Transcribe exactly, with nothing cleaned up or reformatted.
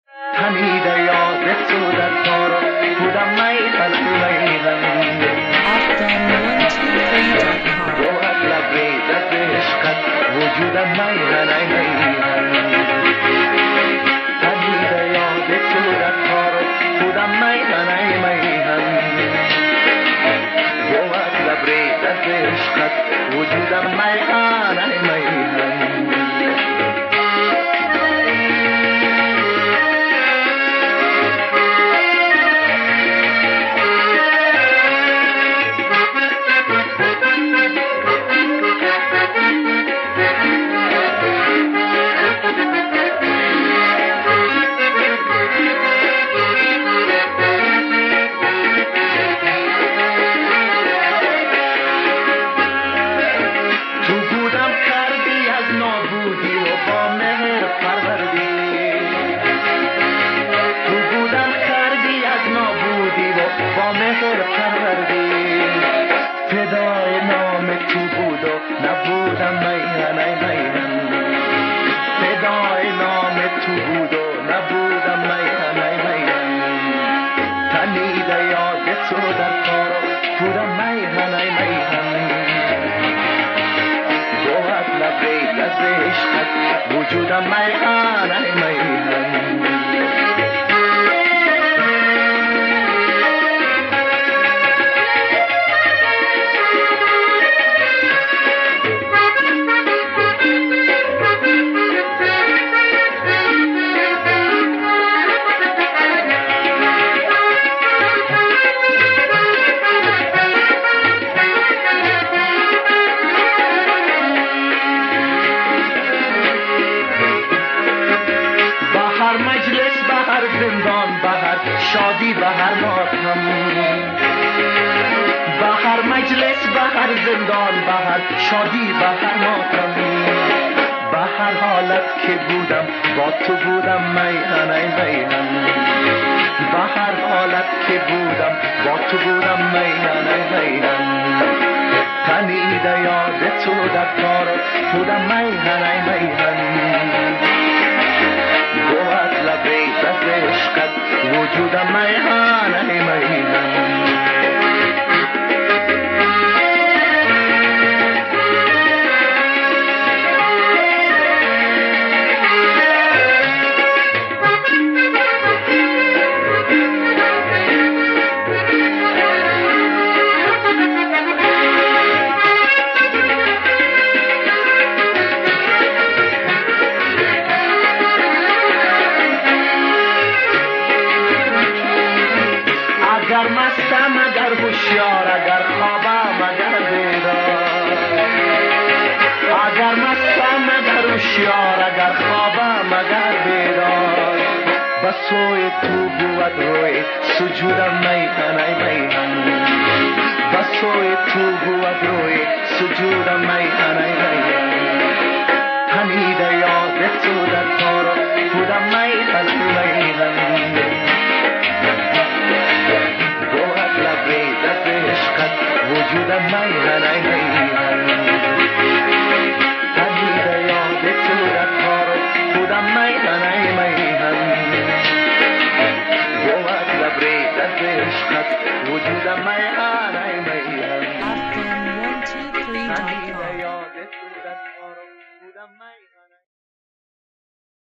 تنیده یاد تو در کارو بودم میهن میهن روحت لبریزت عشقت وجودم میهن میهن تنیده یاد تو در کارو بودم میهن میهن روحت لبریزت عشقت وجودم میهن میهن با مهر پروردی فدای نام تو بود و نبودم میهن میهن فدای نام تو بود و نبودم میهن میهن تنیده یاد تو در کار بودم میهن میهن گوهر لبریز از عشقت وجودم میهن میهن مجلس بهر زندان بهر شادی بهر ماتم بهر مجلس بهر زندان بهر شادی بهر ماتم بهر حالت که بودم با تو بودم میهن میهن بهر حالت که بودم با تو بودم میهن میهن تنیده یاد تو در کار بودم میهن میهن گوهر لبریز از عشقت وجودم میهن میهن اگر مستم اگر هوشیار اگر خوابم اگر بیدار اگر مستم اگر هوشیار اگر خوابم اگر بیدار به سوی تو بود روی سجودم میهن میهن به سوی تو بود روی سجودم میهن میهن تنیده یاد تو در کار بودم میهن میهن وجودم میهن میهن تنیده یاد تو در کار بودم میهن میهن گوهر لبریز از عشقت وجودم میهن میهن تنیده یاد تو در کار بودم میهن